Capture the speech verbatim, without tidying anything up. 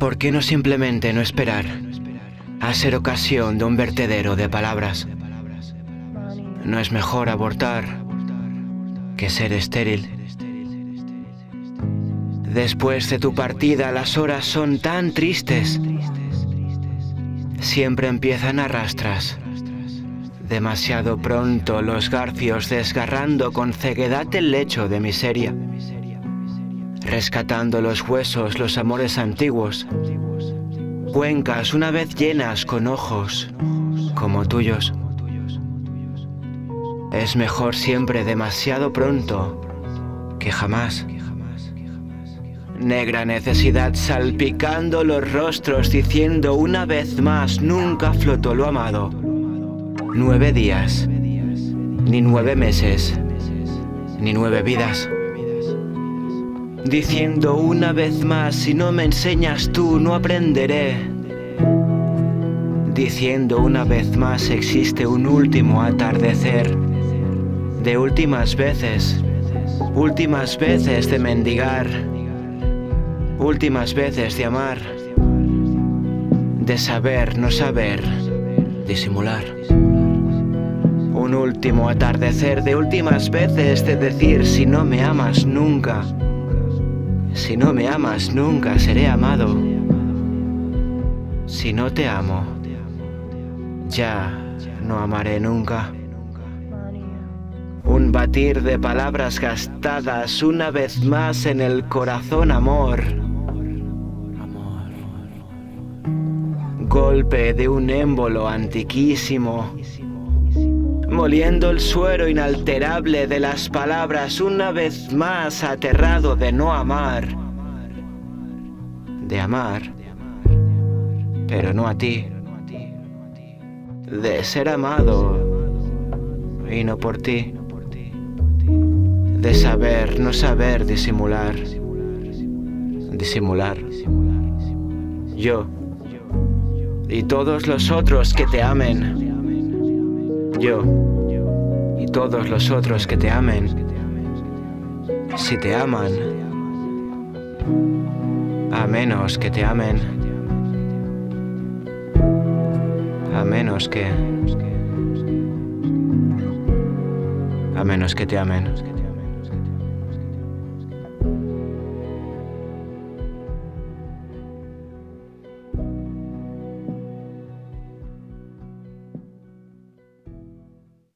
¿Por qué no simplemente no esperar a ser ocasión de un vertedero de palabras? ¿No es mejor abortar que ser estéril? Después de tu partida las horas son tan tristes. Siempre empiezan a rastras. Demasiado pronto los garfios desgarrando con ceguedad el lecho de miseria. Rescatando los huesos, los amores antiguos. Cuencas una vez llenas con ojos como tuyos. Es mejor siempre demasiado pronto que jamás. Negra necesidad salpicando los rostros diciendo una vez más nunca flotó lo amado. Nueve días, ni nueve meses, ni nueve vidas. Diciendo una vez más si no me enseñas tú no aprenderé. Diciendo una vez más existe un último atardecer. De últimas veces, últimas veces de mendigar. Últimas veces de amar, de saber, no saber, disimular. Un último atardecer de últimas veces de decir si no me amas nunca, si no me amas nunca seré amado. Si no te amo, ya no amaré nunca. Un batir de palabras gastadas una vez más en el corazón amor. Golpe de un émbolo antiquísimo, moliendo el suero inalterable de las palabras una vez más aterrado de no amar, de amar, pero no a ti, de ser amado y no por ti, de saber, no saber disimular, disimular, yo y todos los otros que te amen, yo y todos los otros que te amen, si te aman, a menos que te amen, a menos que, a menos que te amen.